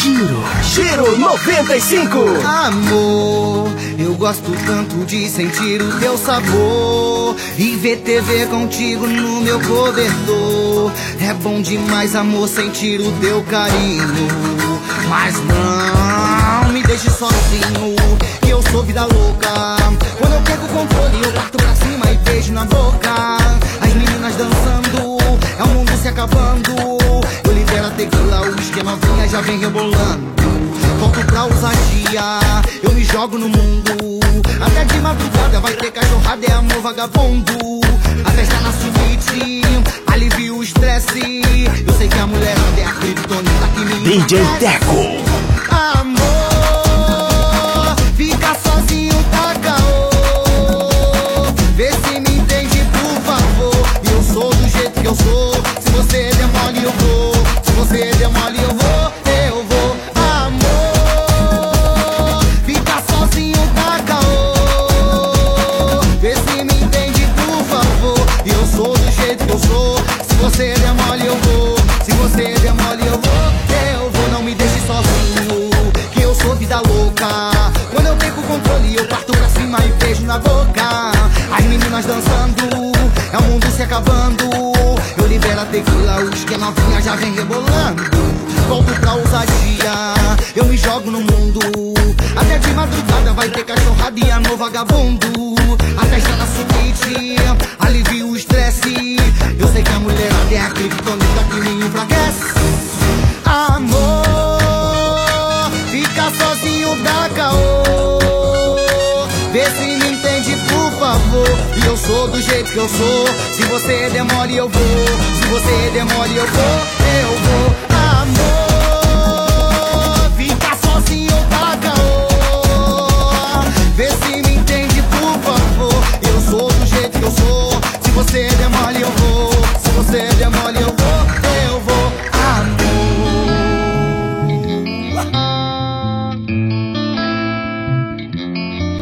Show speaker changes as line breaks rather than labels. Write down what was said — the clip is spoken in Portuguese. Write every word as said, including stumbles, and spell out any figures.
Giro, Giro noventa e cinco.
Amor, eu gosto tanto de sentir o teu sabor e ver T V contigo no meu cobertor. É bom demais, amor, sentir o teu carinho. Mas não me deixe sozinho, que eu sou vida louca. Quando eu pego o controle, eu parto pra cima e beijo na boca. As meninas dançando, é o mundo se acabando. Eu libero a tequila, o uísque, a novinha já vem rebolando. Volto pra ousadia, eu me jogo no mundo. Até de madrugada vai ter cachorrada, é amor vagabundo. A festa na suíte, alivia o estresse. Eu sei que a mulher é a criptonita que me
D J Teco.
Amor, fica sozinho, tá caô. Vê se me entende, por favor. Eu sou do jeito que eu sou. Se você der mole, eu vou. Se você der mole, eu vou. Eu vou. Amor, fica sozinho, tá caô. Vê se me entende, por favor. Eu sou do jeito que eu sou. Se você der mole, eu vou. Se você der mole, eu vou. Eu vou, não me deixe sozinho, que eu sou vida louca. Quando eu pego o controle, eu parto pra cima e beijo na boca. As meninas dançando, é o mundo se acabando. Eu libero a tequila, o uísque, a novinha já vem rebolando. Volto pra ousadia, eu me jogo no mundo. Até de madrugada vai ter cachorrada e amor vagabundo. A festa na suíte, alivia o estresse. Eu sei que a mulher é a criptonita que me enfraquece. Amor, fica sozinho, dá caô. Vê se me entende, por favor. E eu sou do jeito que eu sou. Se você demore, eu vou. Se você demore, eu vou. Eu vou.